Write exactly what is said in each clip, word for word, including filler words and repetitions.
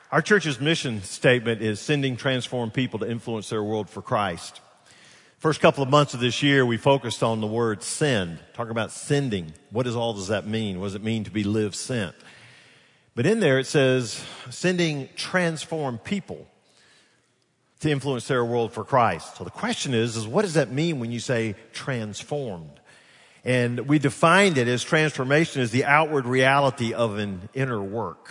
Our church's mission statement is sending transformed people to influence their world for Christ. First couple of months of this year, we focused on the word send, talking about sending. What does all does that mean? What does it mean to be live sent? But in there it says sending transformed people to influence their world for Christ. So the question is, is what does that mean when you say transformed? And we defined it as transformation as the outward reality of an inner work.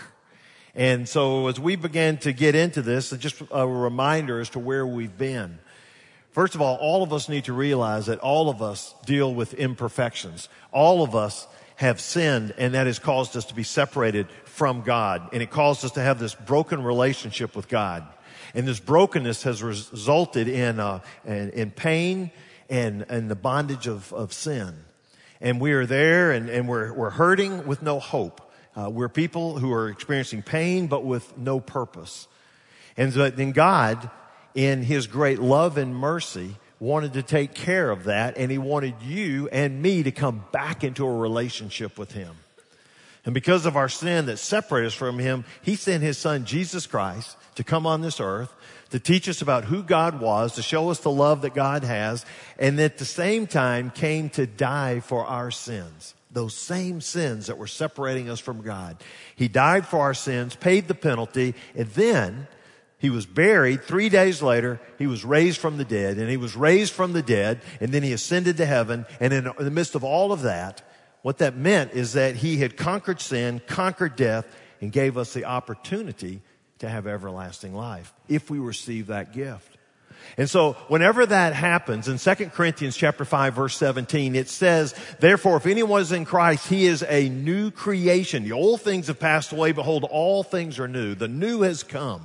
And so as we began to get into this, just a reminder as to where we've been. First of all, all of us need to realize that all of us deal with imperfections. All of us have sinned, and that has caused us to be separated from God. And it caused us to have this broken relationship with God. And this brokenness has resulted in uh, in, in pain and, and the bondage of, of sin. And we are there, and, and we're, we're hurting with no hope. Uh, we're people who are experiencing pain, but with no purpose. And so then God, in His great love and mercy, wanted to take care of that, and He wanted you and me to come back into a relationship with Him. And because of our sin that separated us from Him, He sent His Son, Jesus Christ, to come on this earth, to teach us about who God was, to show us the love that God has, and at the same time came to die for our sins. Those same sins that were separating us from God. He died for our sins, paid the penalty, and then He was buried. Three days later, He was raised from the dead, and He was raised from the dead, and then He ascended to heaven. And in the midst of all of that, what that meant is that He had conquered sin, conquered death, and gave us the opportunity to have everlasting life if we receive that gift. And so whenever that happens, in Second Corinthians chapter five, verse seventeen, it says, therefore, if anyone is in Christ, he is a new creation. The old things have passed away. Behold, all things are new. The new has come.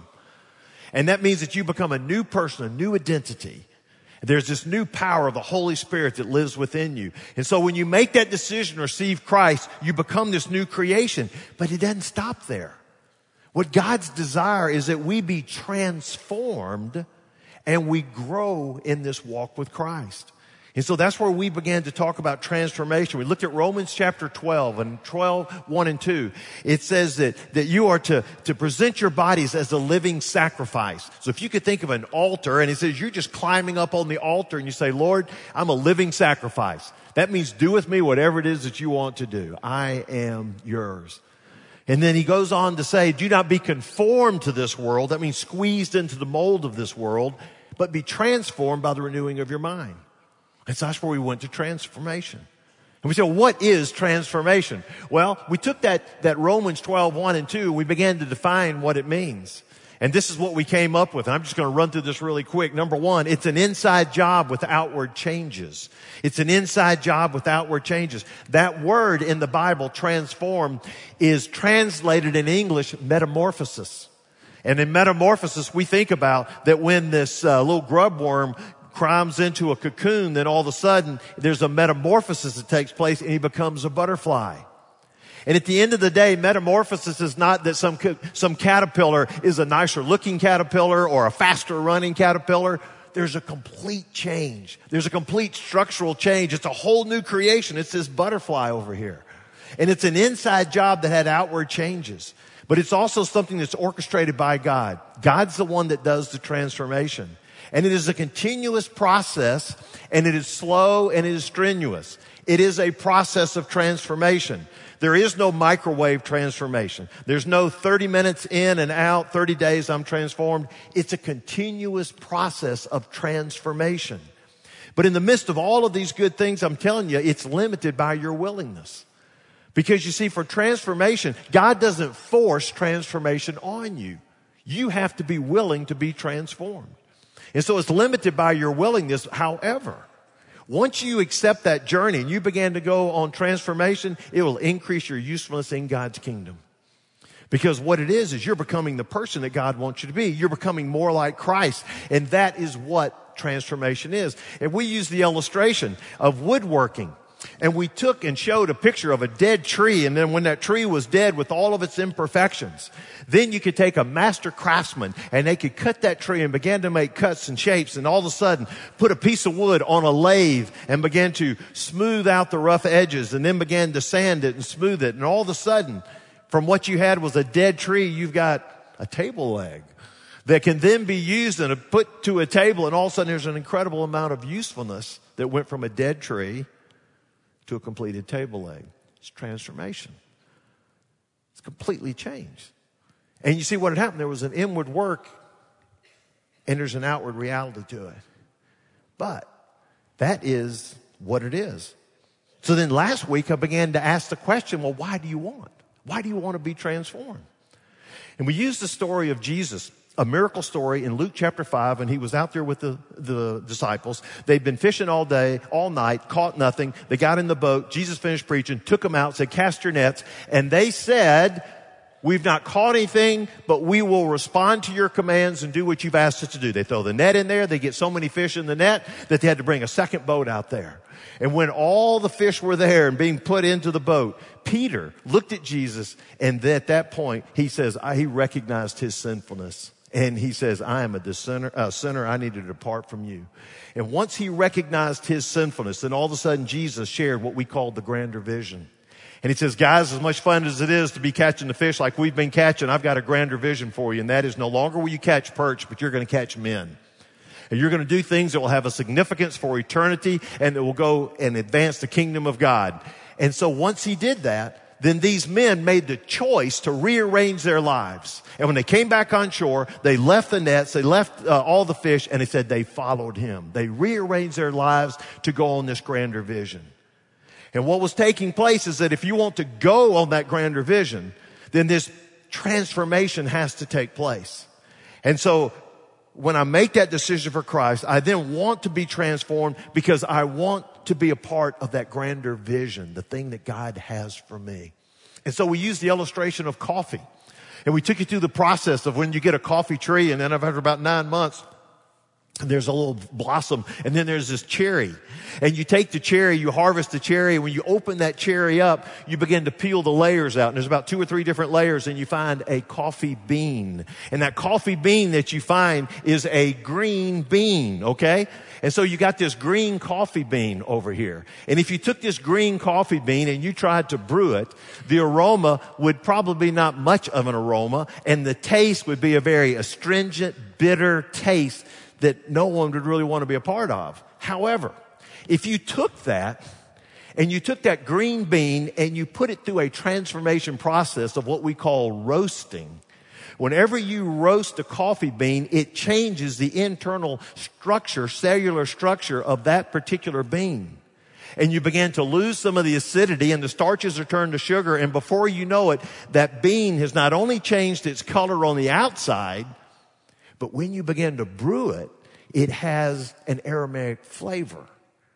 And that means that you become a new person, a new identity. There's this new power of the Holy Spirit that lives within you. And so when you make that decision to receive Christ, you become this new creation. But it doesn't stop there. What God's desire is that we be transformed and we grow in this walk with Christ. And so that's where we began to talk about transformation. We looked at Romans chapter twelve and twelve, one and two. It says that, that you are to, to present your bodies as a living sacrifice. So if you could think of an altar, and it says you're just climbing up on the altar and you say, Lord, I'm a living sacrifice. That means do with me whatever it is that you want to do. I am yours. And then he goes on to say, do not be conformed to this world. That means squeezed into the mold of this world, but be transformed by the renewing of your mind. And so that's where we went to transformation. And we said, well, what is transformation? Well, we took that, that Romans twelve, one and two, we began to define what it means. And this is what we came up with. And I'm just going to run through this really quick. Number one, it's an inside job with outward changes. It's an inside job with outward changes. That word in the Bible, transform, is translated in English metamorphosis. And in metamorphosis, we think about that when this uh, little grub worm climbs into a cocoon, then all of a sudden there's a metamorphosis that takes place and he becomes a butterfly. And at the end of the day, metamorphosis is not that some some caterpillar is a nicer looking caterpillar or a faster running caterpillar. There's a complete change. There's a complete structural change. It's a whole new creation. It's this butterfly over here. And it's an inside job that had outward changes. But it's also something that's orchestrated by God. God's the one that does the transformation. And it is a continuous process, and it is slow and it is strenuous. It is a process of transformation. There is no microwave transformation. There's no thirty minutes in and out, thirty days I'm transformed. It's a continuous process of transformation. But in the midst of all of these good things, I'm telling you, it's limited by your willingness. Because you see, for transformation, God doesn't force transformation on you. You have to be willing to be transformed. And so it's limited by your willingness. However, once you accept that journey and you begin to go on transformation, it will increase your usefulness in God's kingdom. Because what it is, is you're becoming the person that God wants you to be. You're becoming more like Christ. And that is what transformation is. And we use the illustration of woodworking. And we took and showed a picture of a dead tree. And then when that tree was dead with all of its imperfections, then you could take a master craftsman and they could cut that tree and begin to make cuts and shapes. And all of a sudden put a piece of wood on a lathe and began to smooth out the rough edges and then began to sand it and smooth it. And all of a sudden, from what you had was a dead tree, you've got a table leg that can then be used and put to a table, and all of a sudden there's an incredible amount of usefulness that went from a dead tree to a completed table leg. It's transformation. It's completely changed. And you see what had happened. There was an inward work and there's an outward reality to it. But that is what it is. So then last week I began to ask the question, well, why do you want? Why do you want to be transformed? And we used the story of Jesus, a miracle story in Luke chapter five, and he was out there with the, the disciples. They'd been fishing all day, all night, caught nothing. They got in the boat. Jesus finished preaching, took them out, said, cast your nets. And they said, we've not caught anything, but we will respond to your commands and do what you've asked us to do. They throw the net in there. They get so many fish in the net that they had to bring a second boat out there. And when all the fish were there and being put into the boat, Peter looked at Jesus, and at that point, he says, I, he recognized his sinfulness. And he says, I am a sinner, a sinner. I need to depart from you. And once he recognized his sinfulness, then all of a sudden Jesus shared what we call the grander vision. And he says, guys, as much fun as it is to be catching the fish like we've been catching, I've got a grander vision for you. And that is, no longer will you catch perch, but you're going to catch men. And you're going to do things that will have a significance for eternity and that will go and advance the kingdom of God. And so once he did that, then these men made the choice to rearrange their lives. And when they came back on shore, they left the nets, they left uh, all the fish, and they said they followed him. They rearranged their lives to go on this grander vision. And what was taking place is that if you want to go on that grander vision, then this transformation has to take place. And so when I make that decision for Christ, I then want to be transformed because I want to be a part of that grander vision, the thing that God has for me. And so we use the illustration of coffee. And we took you through the process of when you get a coffee tree, and then after about nine months, there's a little blossom, and then there's this cherry. And you take the cherry, you harvest the cherry, and when you open that cherry up, you begin to peel the layers out. And there's about two or three different layers, and you find a coffee bean. And that coffee bean that you find is a green bean, okay? And so you got this green coffee bean over here. And if you took this green coffee bean and you tried to brew it, the aroma would probably be not much of an aroma, and the taste would be a very astringent, bitter taste that no one would really want to be a part of. However, if you took that and you took that green bean and you put it through a transformation process of what we call roasting, whenever you roast a coffee bean, it changes the internal structure, cellular structure of that particular bean. And you begin to lose some of the acidity, and the starches are turned to sugar, and before you know it, that bean has not only changed its color on the outside, but when you begin to brew it, it has an aromatic flavor.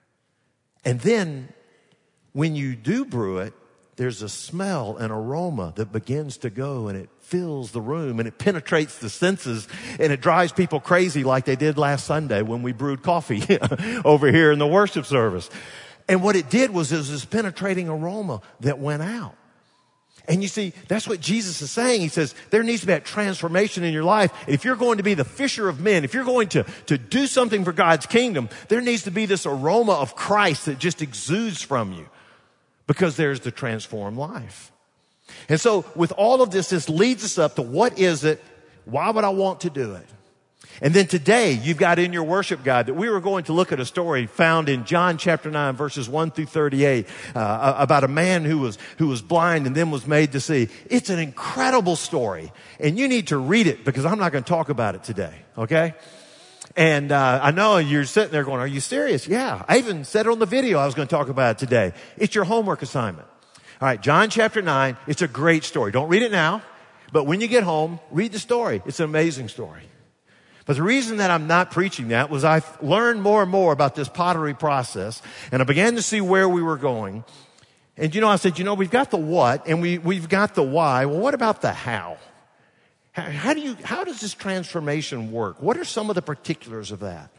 And then when you do brew it, there's a smell and aroma that begins to go, and it fills the room, and it penetrates the senses, and it drives people crazy like they did last Sunday when we brewed coffee over here in the worship service. And what it did was, it was this penetrating aroma that went out. And you see, that's what Jesus is saying. He says, there needs to be that transformation in your life. And if you're going to be the fisher of men, if you're going to, to do something for God's kingdom, there needs to be this aroma of Christ that just exudes from you, because there's the transformed life. And so with all of this, this leads us up to, what is it? Why would I want to do it? And then today, you've got in your worship guide that we were going to look at a story found in John chapter nine, verses one through thirty-eight, uh, about a man who was, who was blind and then was made to see. It's an incredible story, and you need to read it, because I'm not going to talk about it today, okay? And uh, I know you're sitting there going, are you serious? Yeah, I even said it on the video I was going to talk about it today. It's your homework assignment. All right, John chapter nine, it's a great story. Don't read it now, but when you get home, read the story. It's an amazing story. But the reason that I'm not preaching that was I learned more and more about this pottery process, and I began to see where we were going. And, you know, I said, you know, we've got the what, and we, we've got the why. Well, what about the how? How, how do you, how does this transformation work? What are some of the particulars of that?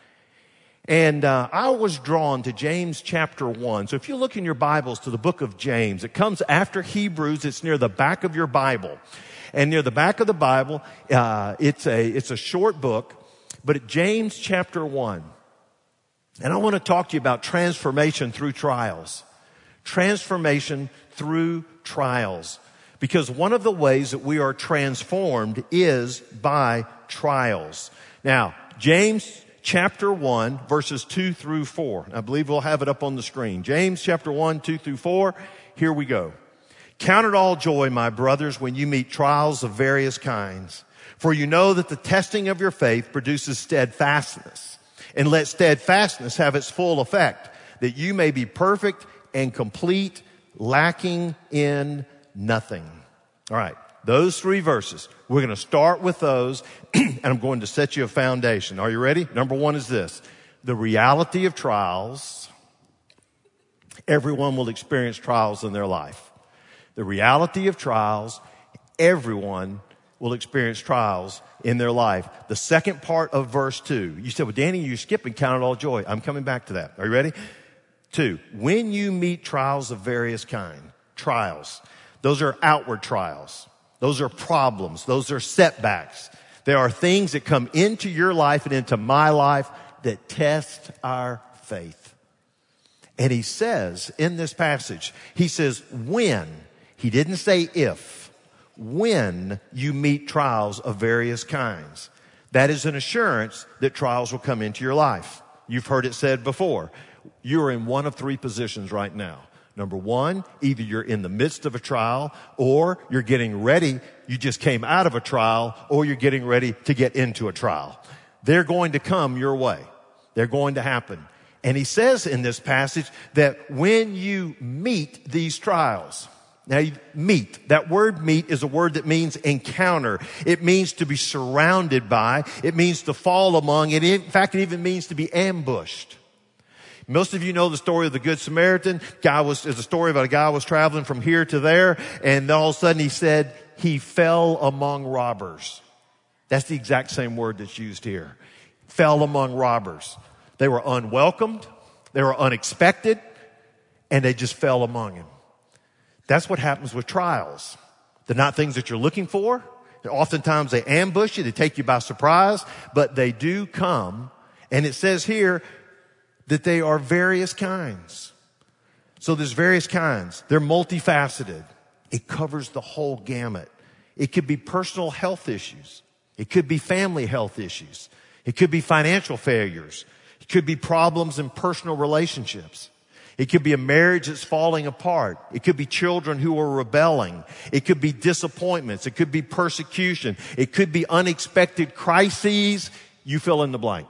And uh, I was drawn to James chapter one. So if you look in your Bibles to the book of James, it comes after Hebrews. It's near the back of your Bible. And near the back of the Bible, uh, it's a, it's a short book. But at James chapter one, and I want to talk to you about transformation through trials. Transformation through trials. Because one of the ways that we are transformed is by trials. Now, James chapter one, verses two through four. I believe we'll have it up on the screen. James chapter one, two through four. Here we go. Count it all joy, my brothers, when you meet trials of various kinds. For you know that the testing of your faith produces steadfastness. And let steadfastness have its full effect, that you may be perfect and complete, lacking in nothing. All right, those three verses. We're going to start with those, and I'm going to set you a foundation. Are you ready? Number one is this. The reality of trials. Everyone will experience trials in their life. The reality of trials. Everyone will experience trials in their life. The second part of verse two. You said, well, Danny, you're skipping count it all joy. I'm coming back to that. Are you ready? Two, when you meet trials of various kind, trials, those are outward trials. Those are problems. Those are setbacks. There are things that come into your life and into my life that test our faith. And he says in this passage, he says, when, he didn't say if, when you meet trials of various kinds. That is an assurance that trials will come into your life. You've heard it said before. You're in one of three positions right now. Number one, either you're in the midst of a trial, or you're getting ready, you just came out of a trial, or you're getting ready to get into a trial. They're going to come your way. They're going to happen. And he says in this passage that when you meet these trials, now, meet, that word meet is a word that means encounter. It means to be surrounded by. It means to fall among. It, in fact, it even means to be ambushed. Most of you know the story of the Good Samaritan. Guy was, is a story about a guy who was traveling from here to there, and then all of a sudden he said he fell among robbers. That's the exact same word that's used here. Fell among robbers. They were unwelcomed. They were unexpected, and they just fell among him. That's what happens with trials. They're not things that you're looking for. Oftentimes they ambush you. They take you by surprise, but they do come. And it says here that they are various kinds. So there's various kinds. They're multifaceted. It covers the whole gamut. It could be personal health issues. It could be family health issues. It could be financial failures. It could be problems in personal relationships. It could be a marriage that's falling apart. It could be children who are rebelling. It could be disappointments. It could be persecution. It could be unexpected crises. You fill in the blank.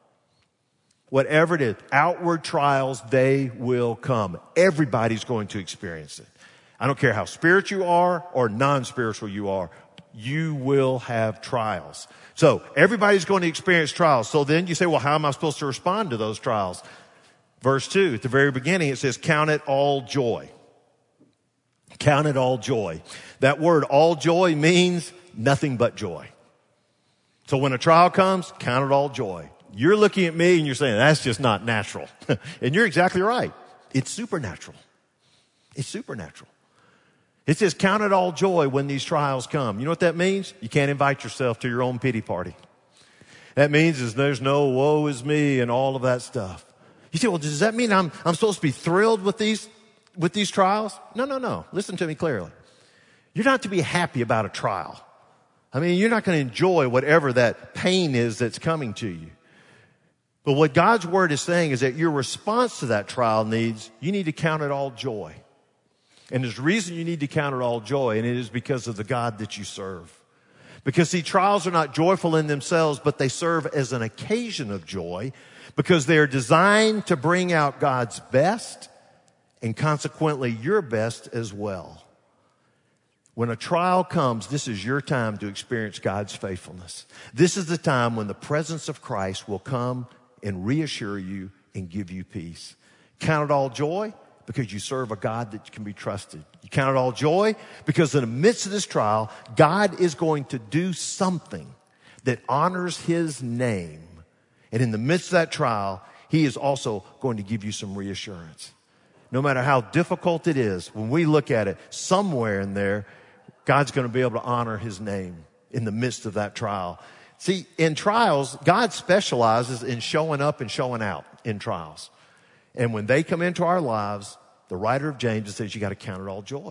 Whatever it is, outward trials, they will come. Everybody's going to experience it. I don't care how spiritual you are or non-spiritual you are. You will have trials. So everybody's going to experience trials. So then you say, well, how am I supposed to respond to those trials? Verse two, at the very beginning, it says, count it all joy. Count it all joy. That word all joy means nothing but joy. So when a trial comes, count it all joy. You're looking at me and you're saying, that's just not natural. And you're exactly right. It's supernatural. It's supernatural. It says, count it all joy when these trials come. You know what that means? You can't invite yourself to your own pity party. That means is there's no woe is me and all of that stuff. You say, well, does that mean I'm, I'm supposed to be thrilled with these, with these trials? No, no, no. Listen to me clearly. You're not to be happy about a trial. I mean, you're not going to enjoy whatever that pain is that's coming to you. But what God's word is saying is that your response to that trial needs, you need to count it all joy. And there's a reason you need to count it all joy, and it is because of the God that you serve. Because see, trials are not joyful in themselves, but they serve as an occasion of joy, because they are designed to bring out God's best and consequently your best as well. When a trial comes, this is your time to experience God's faithfulness. This is the time when the presence of Christ will come and reassure you and give you peace. Count it all joy because you serve a God that can be trusted. You count it all joy because in the midst of this trial, God is going to do something that honors His name. And in the midst of that trial, He is also going to give you some reassurance. No matter how difficult it is, when we look at it, somewhere in there, God's going to be able to honor His name in the midst of that trial. See, in trials, God specializes in showing up and showing out in trials. And when they come into our lives, the writer of James says you got to count it all joy.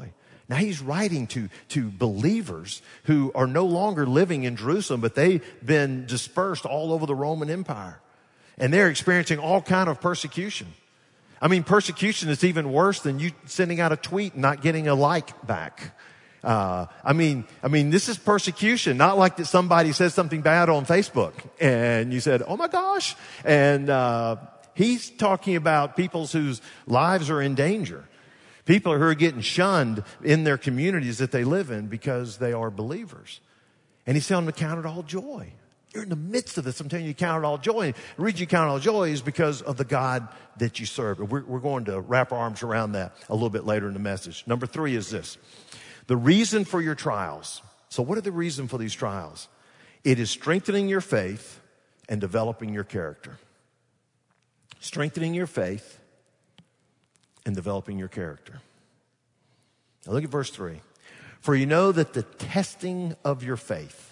Now he's writing to, to believers who are no longer living in Jerusalem, but they've been dispersed all over the Roman Empire. And they're experiencing all kind of persecution. I mean, persecution is even worse than you sending out a tweet and not getting a like back. Uh, I mean, I mean, this is persecution, not like that somebody says something bad on Facebook and you said, oh my gosh. And, uh, he's talking about people whose lives are in danger. People who are getting shunned in their communities that they live in because they are believers. And he's telling them to count it all joy. You're in the midst of this. I'm telling you, count it all joy. The reason you count it all joy is because of the God that you serve. We're, we're going to wrap our arms around that a little bit later in the message. Number three is this. The reason for your trials. So what are the reason for these trials? It is strengthening your faith and developing your character. Strengthening your faith and developing your character. Now look at verse three. For you know that the testing of your faith,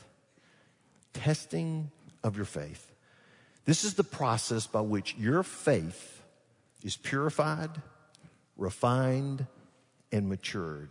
testing of your faith, this is the process by which your faith is purified, refined, and matured.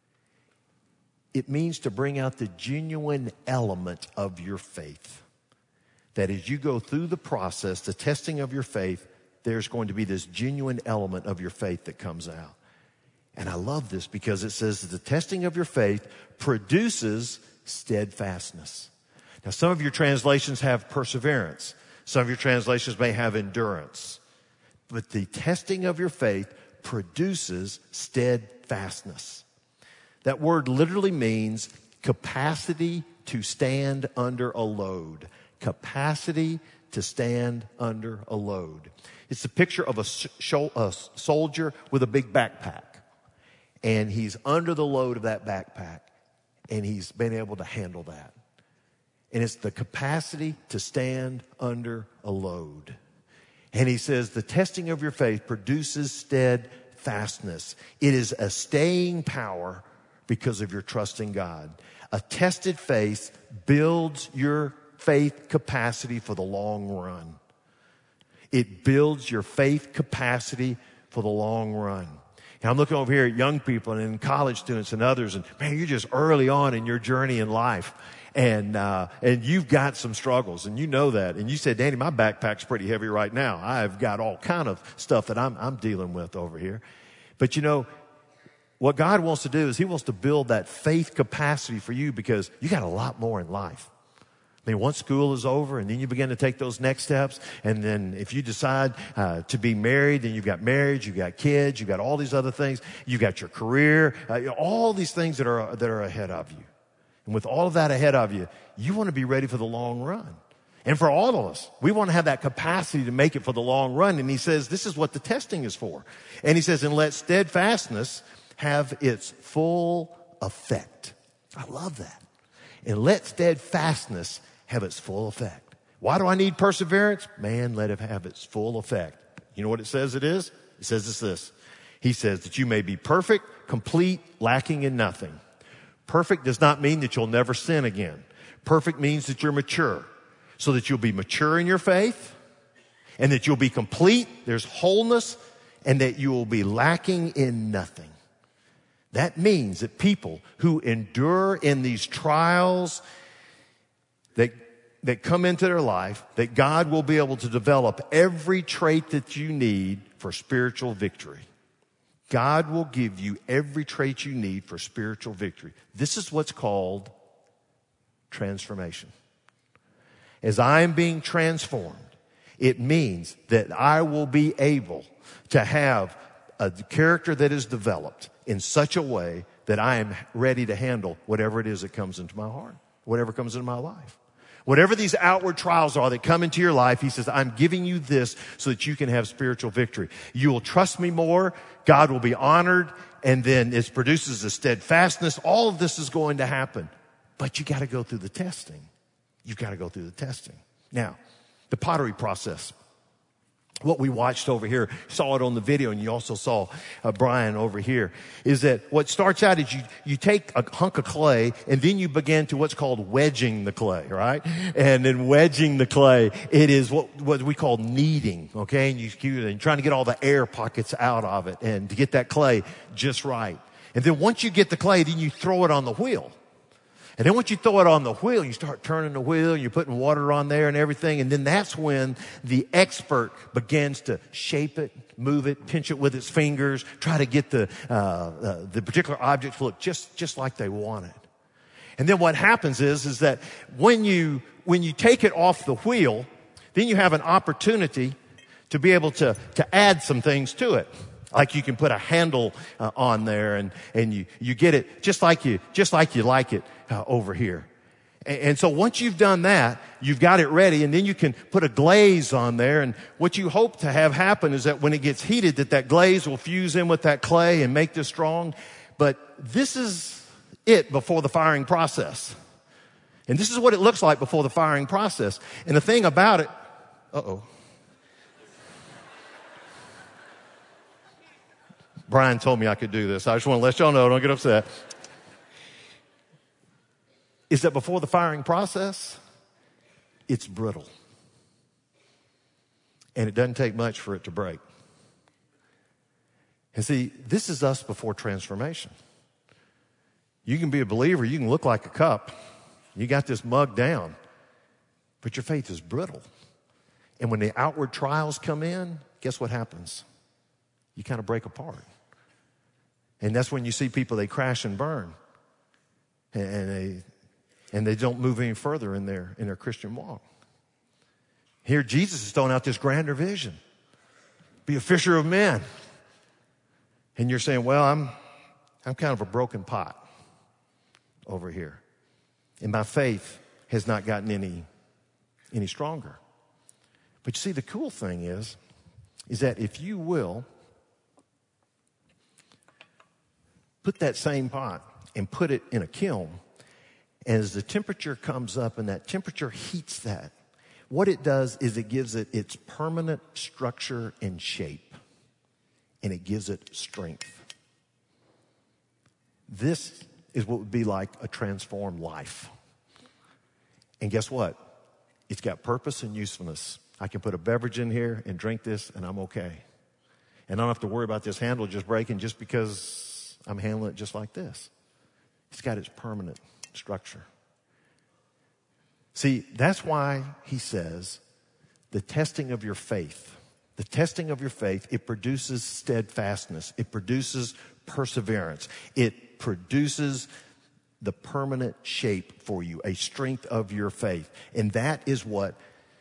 It means to bring out the genuine element of your faith. That as you go through the process, the testing of your faith, there's going to be this genuine element of your faith that comes out. And I love this because it says that the testing of your faith produces steadfastness. Now, some of your translations have perseverance. Some of your translations may have endurance. But the testing of your faith produces steadfastness. That word literally means capacity to stand under a load. Capacity to stand under a load. It's a picture of a, sh- a soldier with a big backpack. And he's under the load of that backpack. And he's been able to handle that. And it's the capacity to stand under a load. And he says the testing of your faith produces steadfastness. It is a staying power because of your trust in God. A tested faith builds your faith capacity for the long run. It builds your faith capacity for the long run. And I'm looking over here at young people and college students and others, and man, you're just early on in your journey in life. And, uh, and you've got some struggles, and you know that. And you said, Danny, my backpack's pretty heavy right now. I've got all kind of stuff that I'm, I'm dealing with over here. But you know, what God wants to do is he wants to build that faith capacity for you because you got a lot more in life. I mean, once school is over and then you begin to take those next steps, and then if you decide uh, to be married, then you've got marriage, you've got kids, you've got all these other things, you've got your career, uh, you know, all these things that are that are ahead of you. And with all of that ahead of you, you want to be ready for the long run. And for all of us, we want to have that capacity to make it for the long run. And he says this is what the testing is for. And he says, and let steadfastness have its full effect. I love that. And let steadfastness have its full effect. Why do I need perseverance? Man, let it have its full effect. You know what it says it is? It says it's this. He says that you may be perfect, complete, lacking in nothing. Perfect does not mean that you'll never sin again. Perfect means that you're mature. So that you'll be mature in your faith, and that you'll be complete, there's wholeness, and that you will be lacking in nothing. That means that people who endure in these trials that, that come into their life, that God will be able to develop every trait that you need for spiritual victory. God will give you every trait you need for spiritual victory. This is what's called transformation. As I am being transformed, it means that I will be able to have a character that is developed in such a way that I am ready to handle whatever it is that comes into my heart, whatever comes into my life. Whatever these outward trials are that come into your life, he says, I'm giving you this so that you can have spiritual victory. You will trust me more. God will be honored. And then it produces a steadfastness. All of this is going to happen. But you got to go through the testing. You've got to go through the testing. Now, the pottery process. What we watched over here, saw it on the video, and you also saw uh, Brian over here, is that what starts out is you, you take a hunk of clay, and then you begin to what's called wedging the clay, right? And in wedging the clay, it is what, what we call kneading, okay? And you, you're trying to get all the air pockets out of it and to get that clay just right. And then once you get the clay, then you throw it on the wheel. And then once you throw it on the wheel, you start turning the wheel, and you're putting water on there and everything. And then that's when the expert begins to shape it, move it, pinch it with its fingers, try to get the, uh, uh, the particular object to look just, just like they want it. And then what happens is, is that when you, when you take it off the wheel, then you have an opportunity to be able to, to add some things to it. Like you can put a handle uh, on there, and, and you, you get it just like you, just like you like it uh, over here. And, and so once you've done that, you've got it ready, and then you can put a glaze on there. And what you hope to have happen is that when it gets heated, that that glaze will fuse in with that clay and make this strong. But this is it before the firing process. And this is what it looks like before the firing process. And the thing about it, uh-oh. Brian told me I could do this. I just want to let y'all know, don't get upset. Is that before the firing process, it's brittle. And it doesn't take much for it to break. And see, this is us before transformation. You can be a believer, you can look like a cup, you got this mug down, but your faith is brittle. And when the outward trials come in, guess what happens? You kind of break apart. And that's when you see people, they crash and burn. And they, and they don't move any further in their, in their Christian walk. Here, Jesus is throwing out this grander vision. Be a fisher of men. And you're saying, well, I'm, I'm kind of a broken pot over here. And my faith has not gotten any, any stronger. But you see, the cool thing is, is that if you will put that same pot and put it in a kiln, and as the temperature comes up and that temperature heats that, what it does is it gives it its permanent structure and shape, and it gives it strength. This is what would be like a transformed life. And guess what? It's got purpose and usefulness. I can put a beverage in here and drink this, and I'm okay. And I don't have to worry about this handle just breaking just because I'm handling it just like this. It's got its permanent structure. See, that's why he says the testing of your faith, the testing of your faith, it produces steadfastness. It produces perseverance. It produces the permanent shape for you, a strength of your faith. And that is what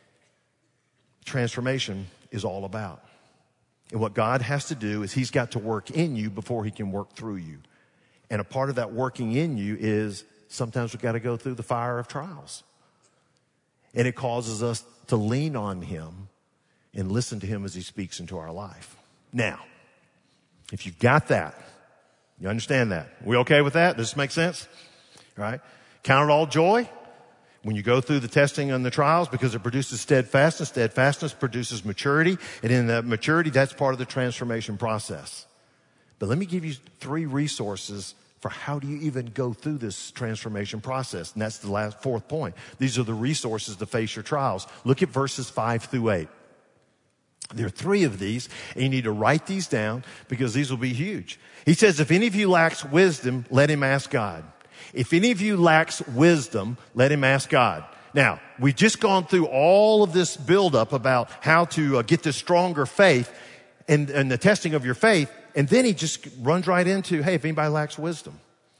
transformation is all about. And what God has to do is he's got to work in you before he can work through you. And a part of that working in you is sometimes we've got to go through the fire of trials. And it causes us to lean on him and listen to him as he speaks into our life. Now, if you've got that, you understand that? We okay with that? Does this make sense? All right. Count it all joy when you go through the testing and the trials, because it produces steadfastness. Steadfastness produces maturity. And in that maturity, that's part of the transformation process. But let me give you three resources for how do you even go through this transformation process. And that's the last fourth point. These are the resources to face your trials. Look at verses five through eight. There are three of these, and you need to write these down because these will be huge. He says, if any of you lacks wisdom, let him ask God. If any of you lacks wisdom, let him ask God. Now, we've just gone through all of this buildup about how to uh, get this stronger faith and, and the testing of your faith. And then he just runs right into, hey, if anybody lacks wisdom.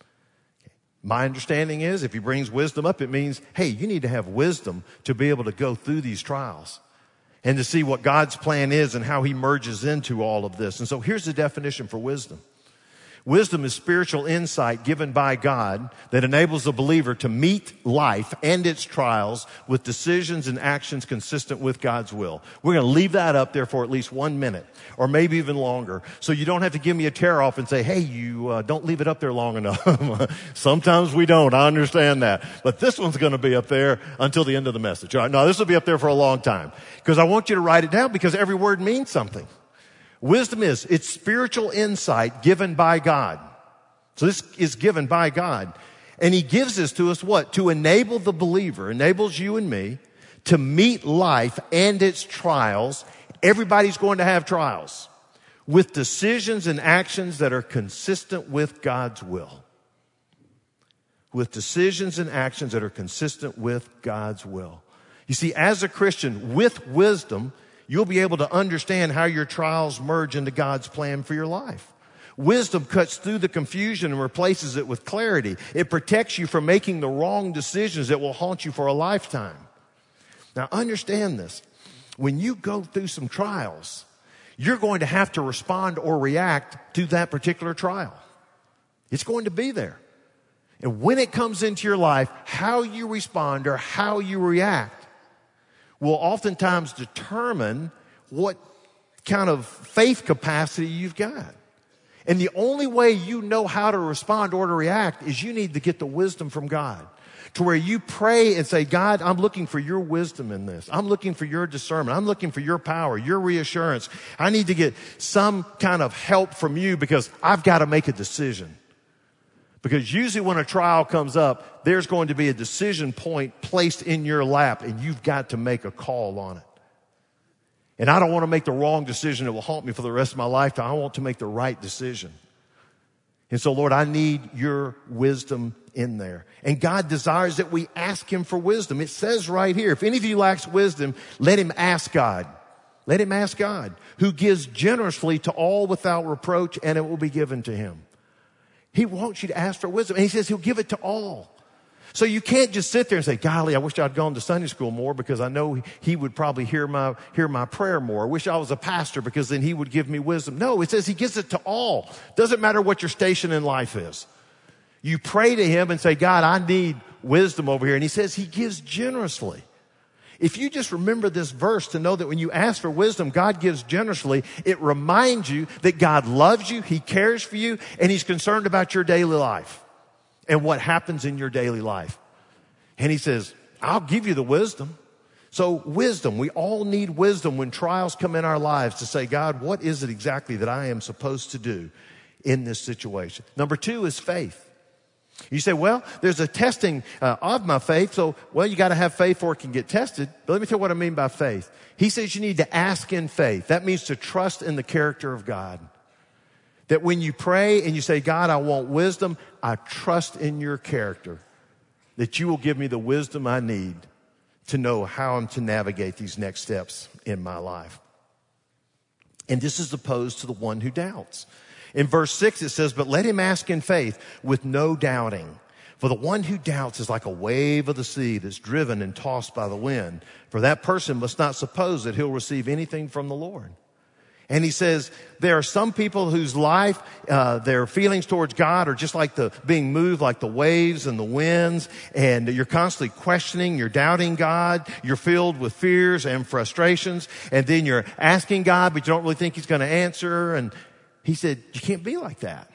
My understanding is if he brings wisdom up, it means, hey, you need to have wisdom to be able to go through these trials and to see what God's plan is and how he merges into all of this. And so here's the definition for wisdom. Wisdom is spiritual insight given by God that enables the believer to meet life and its trials with decisions and actions consistent with God's will. We're going to leave that up there for at least one minute or maybe even longer. So you don't have to give me a tear off and say, hey, you uh, don't leave it up there long enough. Sometimes we don't. I understand that. But this one's going to be up there until the end of the message. All right. No, this will be up there for a long time because I want you to write it down because every word means something. Wisdom is, it's spiritual insight given by God. So this is given by God. And he gives this to us what? To enable the believer, enables you and me to meet life and its trials. Everybody's going to have trials. with decisions and actions that are consistent with God's will. With decisions and actions that are consistent with God's will. You see, as a Christian, with wisdom, you'll be able to understand how your trials merge into God's plan for your life. Wisdom cuts through the confusion and replaces it with clarity. It protects you from making the wrong decisions that will haunt you for a lifetime. Now, understand this. When you go through some trials, you're going to have to respond or react to that particular trial. It's going to be there. And when it comes into your life, how you respond or how you react will oftentimes determine what kind of faith capacity you've got. And the only way you know how to respond or to react is you need to get the wisdom from God. To where you pray and say, God, I'm looking for your wisdom in this. I'm looking for your discernment. I'm looking for your power, your reassurance. I need to get some kind of help from you because I've got to make a decision. Because usually when a trial comes up, there's going to be a decision point placed in your lap and you've got to make a call on it. And I don't want to make the wrong decision that will haunt me for the rest of my lifetime. I want to make the right decision. And so, Lord, I need your wisdom in there. And God desires that we ask him for wisdom. It says right here, if any of you lacks wisdom, let him ask God. Let him ask God, who gives generously to all without reproach, and it will be given to him. He wants you to ask for wisdom, and he says he'll give it to all. So you can't just sit there and say, golly, I wish I'd gone to Sunday school more because I know he would probably hear my, hear my prayer more. I wish I was a pastor because then he would give me wisdom. No, it says he gives it to all. Doesn't matter what your station in life is. You pray to him and say, God, I need wisdom over here. And he says he gives generously. If you just remember this verse to know that when you ask for wisdom, God gives generously, it reminds you that God loves you, he cares for you, and he's concerned about your daily life and what happens in your daily life. And he says, I'll give you the wisdom. So wisdom, we all need wisdom when trials come in our lives to say, God, what is it exactly that I am supposed to do in this situation? Number two is faith. You say, well, there's a testing uh, of my faith. So, well, you got to have faith before it can get tested. But let me tell you what I mean by faith. He says you need to ask in faith. That means to trust in the character of God. That when you pray and you say, God, I want wisdom, I trust in your character. That you will give me the wisdom I need to know how I'm to navigate these next steps in my life. And this is opposed to the one who doubts. In verse six, it says, but let him ask in faith with no doubting. For the one who doubts is like a wave of the sea that's driven and tossed by the wind. For that person must not suppose that he'll receive anything from the Lord. And he says, there are some people whose life, uh, their feelings towards God are just like the, being moved like the waves and the winds. And you're constantly questioning, you're doubting God. You're filled with fears and frustrations. And then you're asking God, but you don't really think he's going to answer. And he said, you can't be like that.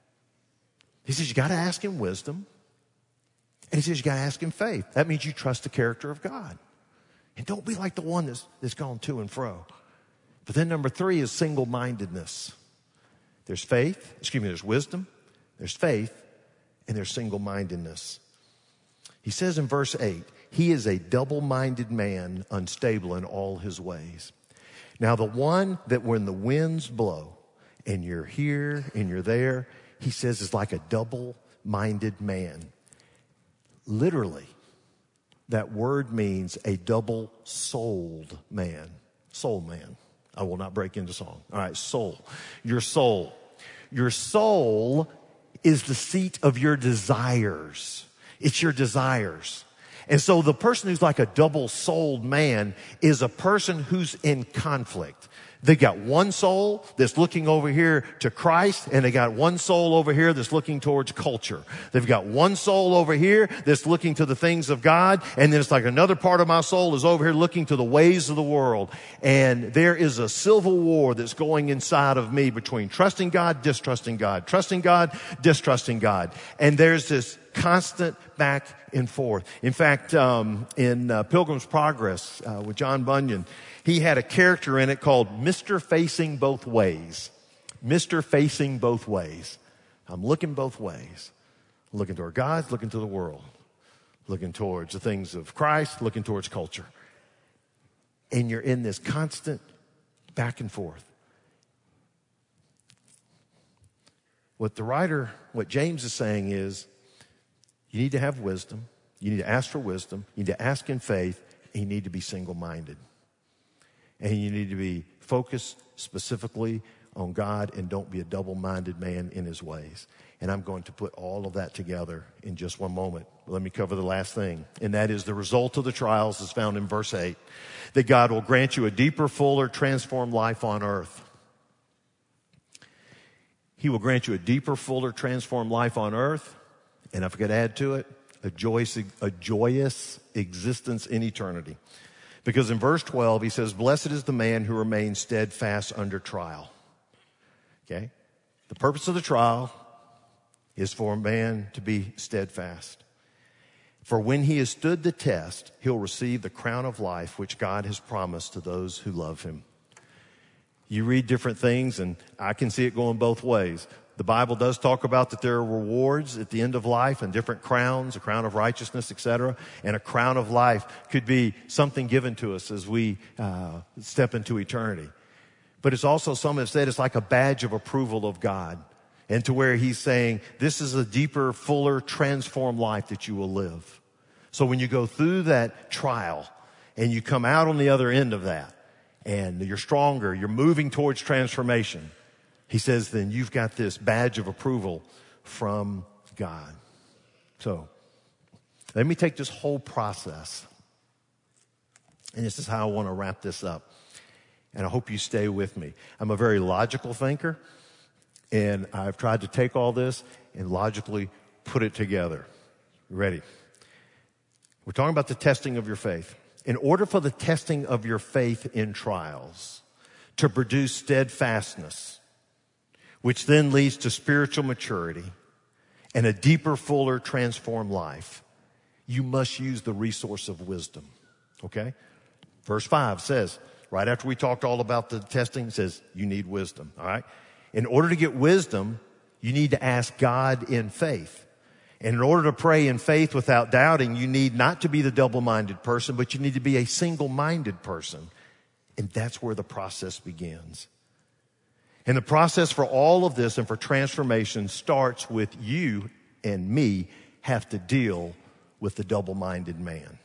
He says, you got to ask him wisdom. And he says, you got to ask him faith. That means you trust the character of God. And don't be like the one that's, that's gone to and fro. But then number three is single-mindedness. There's faith, excuse me, there's wisdom, there's faith, and there's single-mindedness. He says in verse eight, he is a double-minded man, unstable in all his ways. Now the one that when the winds blow, and you're here and you're there, he says is like a double-minded man. Literally, that word means a double-souled man. Soul man. I will not break into song. All right, soul. Your soul. Your soul is the seat of your desires. It's your desires. And so the person who's like a double-souled man is a person who's in conflict. They got one soul that's looking over here to Christ, and they got one soul over here that's looking towards culture. They've got one soul over here that's looking to the things of God, and then it's like another part of my soul is over here looking to the ways of the world. And there is a civil war that's going inside of me between trusting God, distrusting God, trusting God, distrusting God. And there's this constant back and forth. In fact, um, in uh, Pilgrim's Progress uh, with John Bunyan, he had a character in it called Mister Facing Both Ways. Mister Facing Both Ways. I'm looking both ways. Looking toward God, looking to the world. Looking towards the things of Christ, looking towards culture. And you're in this constant back and forth. what the writer, what James is saying is, you need to have wisdom. You need to ask for wisdom. You need to ask in faith. And you need to be single-minded. And you need to be focused specifically on God and don't be a double-minded man in his ways. And I'm going to put all of that together in just one moment. Let me cover the last thing. And that is the result of the trials is found in verse eight. That God will grant you a deeper, fuller, transformed life on earth. He will grant you a deeper, fuller, transformed life on earth. And if I could add to it, a joyous, a joyous existence in eternity. Because in verse twelve, he says, blessed is the man who remains steadfast under trial. Okay? The purpose of the trial is for a man to be steadfast. For when he has stood the test, he'll receive the crown of life which God has promised to those who love him. You read different things, and I can see it going both ways. The Bible does talk about that there are rewards at the end of life and different crowns, a crown of righteousness, et cetera. And a crown of life could be something given to us as we uh, step into eternity. But it's also, some have said, it's like a badge of approval of God. And to where he's saying, this is a deeper, fuller, transformed life that you will live. So when you go through that trial and you come out on the other end of that and you're stronger, you're moving towards transformation, he says, then you've got this badge of approval from God. So let me take this whole process. And this is how I want to wrap this up. And I hope you stay with me. I'm a very logical thinker. And I've tried to take all this and logically put it together. Ready? We're talking about the testing of your faith. In order for the testing of your faith in trials to produce steadfastness, which then leads to spiritual maturity and a deeper, fuller, transformed life, you must use the resource of wisdom. Okay? Verse five says, right after we talked all about the testing, it says, you need wisdom. All right? In order to get wisdom, you need to ask God in faith. And in order to pray in faith without doubting, you need not to be the double-minded person, but you need to be a single-minded person. And that's where the process begins. And the process for all of this and for transformation starts with you and me have to deal with the double-minded man.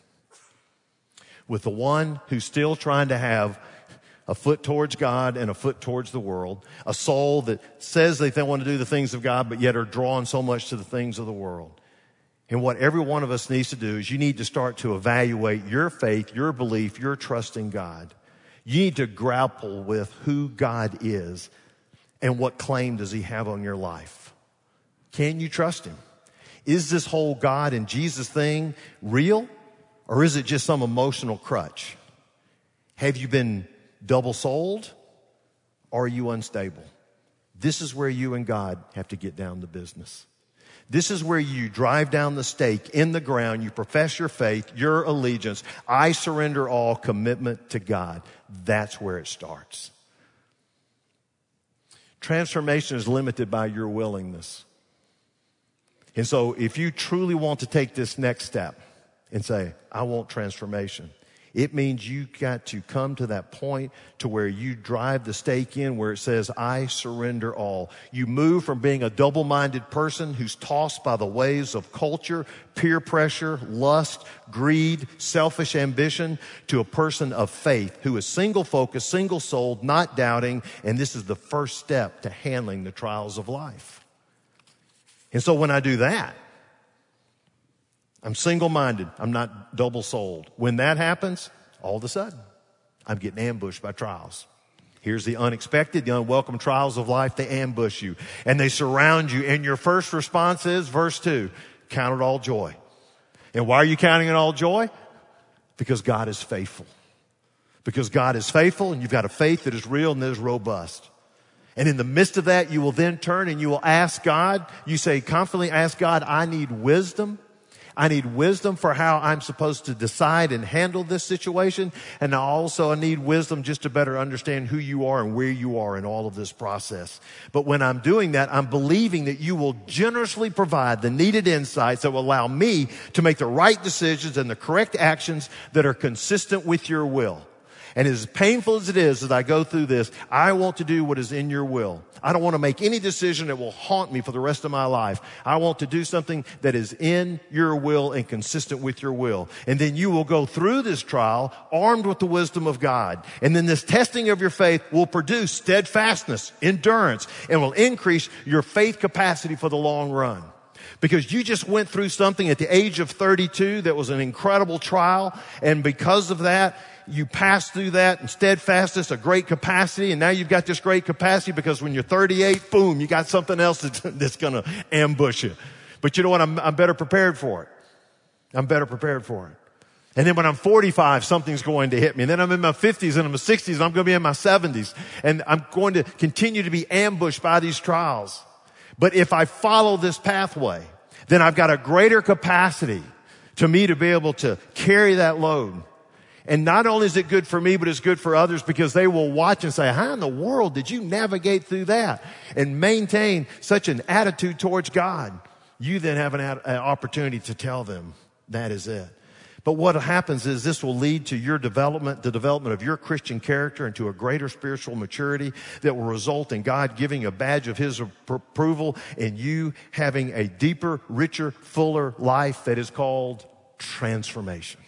With the one who's still trying to have a foot towards God and a foot towards the world. A soul that says they want to do the things of God, but yet are drawn so much to the things of the world. And what every one of us needs to do is you need to start to evaluate your faith, your belief, your trust in God. You need to grapple with who God is and what claim does he have on your life. Can you trust him? Is this whole God and Jesus thing real, or is it just some emotional crutch? Have you been double-souled, or are you unstable? This is where you and God have to get down to business. This is where you drive down the stake in the ground. You profess your faith, your allegiance. I surrender all, commitment to God. That's where it starts. Transformation is limited by your willingness. And so if you truly want to take this next step and say, I want transformation, it means you got to come to that point to where you drive the stake in where it says, I surrender all. You move from being a double-minded person who's tossed by the waves of culture, peer pressure, lust, greed, selfish ambition, to a person of faith who is single-focused, single-souled, not doubting, and this is the first step to handling the trials of life. And so when I do that, I'm single-minded. I'm not double-souled. When that happens, all of a sudden, I'm getting ambushed by trials. Here's the unexpected, the unwelcome trials of life. They ambush you and they surround you. And your first response is, verse two, count it all joy. And why are you counting it all joy? Because God is faithful. Because God is faithful and you've got a faith that is real and that is robust. And in the midst of that, you will then turn and you will ask God. You say, confidently ask God, I need wisdom. I need wisdom for how I'm supposed to decide and handle this situation. And I also need wisdom just to better understand who you are and where you are in all of this process. But when I'm doing that, I'm believing that you will generously provide the needed insights that will allow me to make the right decisions and the correct actions that are consistent with your will. And as painful as it is as I go through this, I want to do what is in your will. I don't want to make any decision that will haunt me for the rest of my life. I want to do something that is in your will and consistent with your will. And then you will go through this trial armed with the wisdom of God. And then this testing of your faith will produce steadfastness, endurance, and will increase your faith capacity for the long run. Because you just went through something at the age of thirty-two that was an incredible trial. And because of that, you passed through that and steadfastness, a great capacity. And now you've got this great capacity because when you're thirty-eight, boom, you got something else that's, that's going to ambush you. But you know what? I'm, I'm better prepared for it. I'm better prepared for it. And then when I'm forty-five, something's going to hit me. And then I'm in my fifties and I'm in my sixties and I'm going to be in my seventies. And I'm going to continue to be ambushed by these trials. But if I follow this pathway, then I've got a greater capacity to me to be able to carry that load. And not only is it good for me, but it's good for others because they will watch and say, how in the world did you navigate through that and maintain such an attitude towards God? You then have an, an opportunity to tell them that is it. But what happens is this will lead to your development, the development of your Christian character into a greater spiritual maturity that will result in God giving a badge of His approval and you having a deeper, richer, fuller life that is called transformation.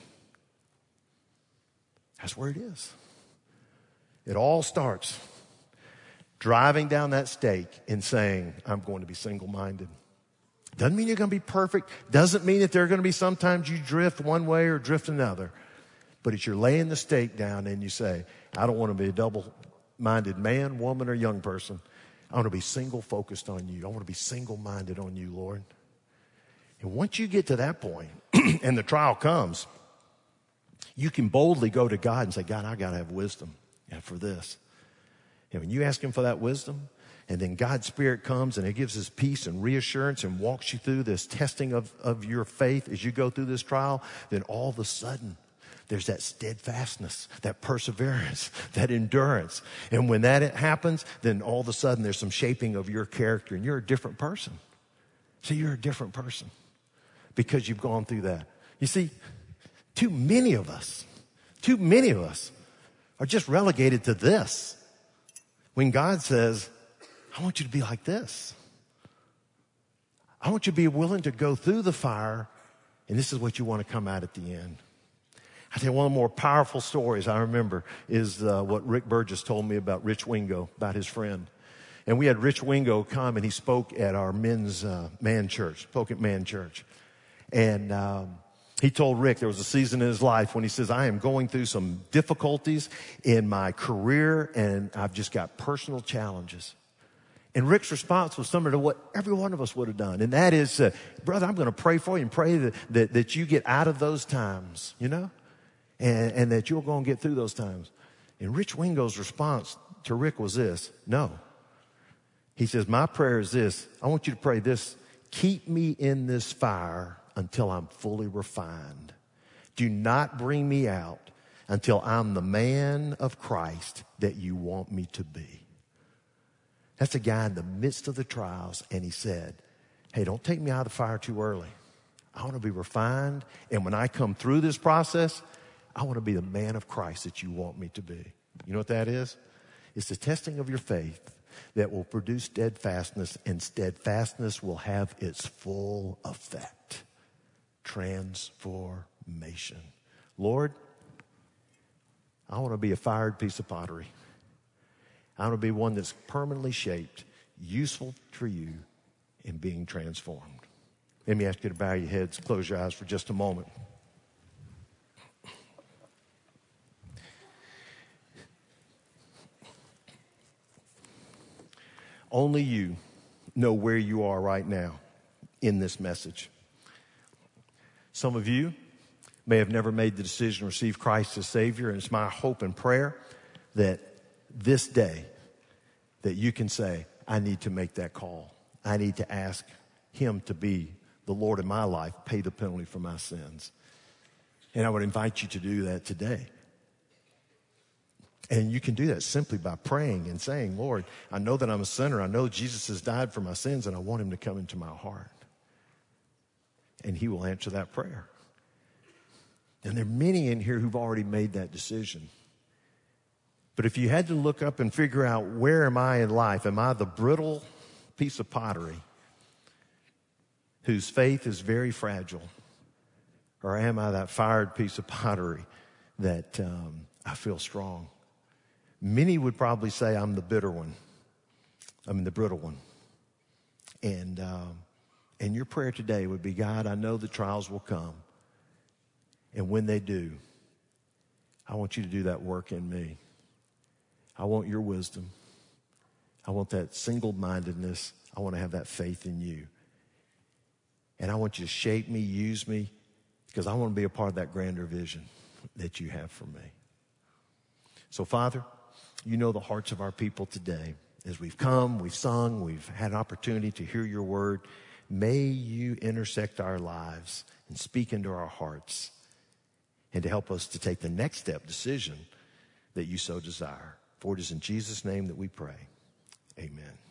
That's where it is. It all starts driving down that stake and saying, I'm going to be single-minded. Doesn't mean you're going to be perfect. Doesn't mean that there are going to be sometimes you drift one way or drift another. But it's you're laying the stake down and you say, I don't want to be a double-minded man, woman, or young person. I want to be single-focused on you. I want to be single-minded on you, Lord. And once you get to that point and the trial comes, you can boldly go to God and say, God, I got to have wisdom for this. And when you ask Him for that wisdom, and then God's Spirit comes and He gives His peace and reassurance and walks you through this testing of, of your faith as you go through this trial, then all of a sudden, there's that steadfastness, that perseverance, that endurance. And when that happens, then all of a sudden there's some shaping of your character and you're a different person. See, you're a different person because you've gone through that. You see, too many of us, too many of us are just relegated to this. When God says, I want you to be like this. I want you to be willing to go through the fire, and this is what you want to come out at the end. I think one of the more powerful stories I remember is uh, what Rick Burgess told me about Rich Wingo, about his friend. And we had Rich Wingo come, and he spoke at our men's uh, man church, spoke at man church. And um, he told Rick there was a season in his life when he says, I am going through some difficulties in my career, and I've just got personal challenges. And Rick's response was similar to what every one of us would have done. And that is, uh, brother, I'm going to pray for you and pray that, that, that you get out of those times, you know, and, and that you're going to get through those times. And Rich Wingo's response to Rick was this, no. He says, my prayer is this. I want you to pray this. Keep me in this fire until I'm fully refined. Do not bring me out until I'm the man of Christ that you want me to be. That's a guy in the midst of the trials, and he said, hey, don't take me out of the fire too early. I want to be refined, and when I come through this process, I want to be the man of Christ that you want me to be. You know what that is? It's the testing of your faith that will produce steadfastness, and steadfastness will have its full effect. Transformation. Lord, I want to be a fired piece of pottery. I want to be one that's permanently shaped, useful for you in being transformed. Let me ask you to bow your heads, close your eyes for just a moment. Only you know where you are right now in this message. Some of you may have never made the decision to receive Christ as Savior, and it's my hope and prayer that this day that you can say, I need to make that call. I need to ask Him to be the Lord of my life, pay the penalty for my sins. And I would invite you to do that today. And you can do that simply by praying and saying, Lord, I know that I'm a sinner. I know Jesus has died for my sins, and I want Him to come into my heart. And He will answer that prayer. And there are many in here who've already made that decision. But if you had to look up and figure out, where am I in life? Am I the brittle piece of pottery whose faith is very fragile? Or am I that fired piece of pottery that um, I feel strong? Many would probably say I'm the bitter one. I'm the brittle one. And, um, and your prayer today would be, God, I know the trials will come. And when they do, I want you to do that work in me. I want your wisdom. I want that single-mindedness. I want to have that faith in you. And I want you to shape me, use me, because I want to be a part of that grander vision that you have for me. So, Father, you know the hearts of our people today. As we've come, we've sung, we've had opportunity to hear your word. May you intersect our lives and speak into our hearts, and to help us to take the next step decision that you so desire. For it is in Jesus' name that we pray. Amen.